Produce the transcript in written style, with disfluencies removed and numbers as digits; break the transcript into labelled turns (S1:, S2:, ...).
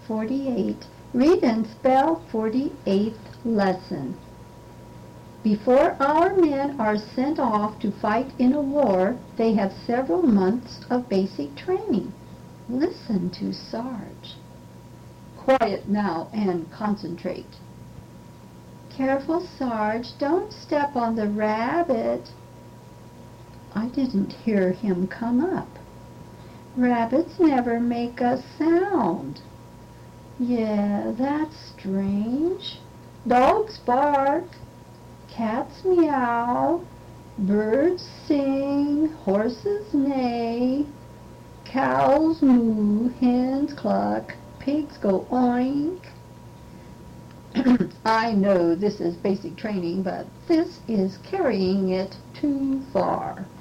S1: 48. Read and spell 48th lesson. Before our men are sent off to fight in a war, they have several months of basic training. Listen to Sarge. Quiet now and concentrate. Careful, Sarge. Don't step on the rabbit. I didn't hear him come up. Rabbits never make a sound. Yeah, that's strange. Dogs bark. Cats meow. Birds sing. Horses neigh. Cows moo. Hens cluck. Pigs go oink. I know this is basic training, but this is carrying it too far.